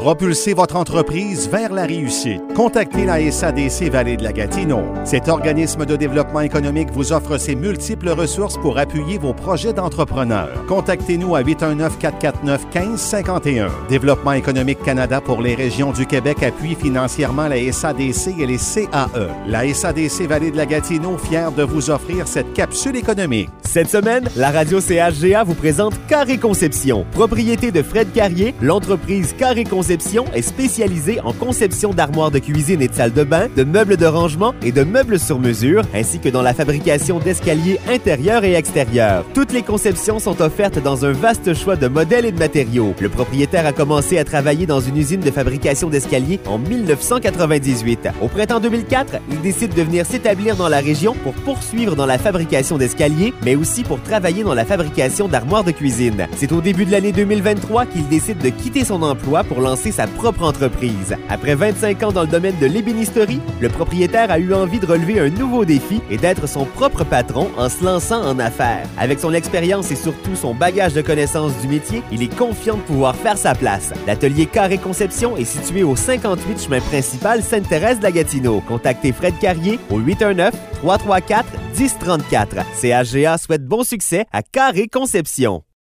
Propulsez votre entreprise vers la réussite. Contactez la SADC Vallée de la Gatineau. Cet organisme de développement économique vous offre ses multiples ressources pour appuyer vos projets d'entrepreneurs. Contactez-nous à 819-449-1551. Développement économique Canada pour les régions du Québec appuie financièrement la SADC et les CAE. La SADC Vallée de la Gatineau, fière de vous offrir cette capsule économique. Cette semaine, la radio CHGA vous présente Carré Conception. Propriété de Fred Carrier, l'entreprise Carré Conception est spécialisée en conception d'armoires de cuisine et de salle de bain, de meubles de rangement et de meubles sur mesure, ainsi que dans la fabrication d'escaliers intérieurs et extérieurs. Toutes les conceptions sont offertes dans un vaste choix de modèles et de matériaux. Le propriétaire a commencé à travailler dans une usine de fabrication d'escaliers en 1998. Au printemps 2004, il décide de venir s'établir dans la région pour poursuivre dans la fabrication d'escaliers, mais aussi pour travailler dans la fabrication d'armoires de cuisine. C'est au début de l'année 2023 qu'il décide de quitter son emploi pour lancer sa propre entreprise. Après 25 ans dans le domaine de l'ébénisterie, le propriétaire a eu envie de relever un nouveau défi et d'être son propre patron en se lançant en affaires. Avec son expérience et surtout son bagage de connaissances du métier, il est confiant de pouvoir faire sa place. L'atelier Carré Conception est situé au 58 chemin principal Sainte-Thérèse de la Gatineau. Contactez Fred Carrier au 819-334-1034. CHGA souhaite bon succès à Carré Conception.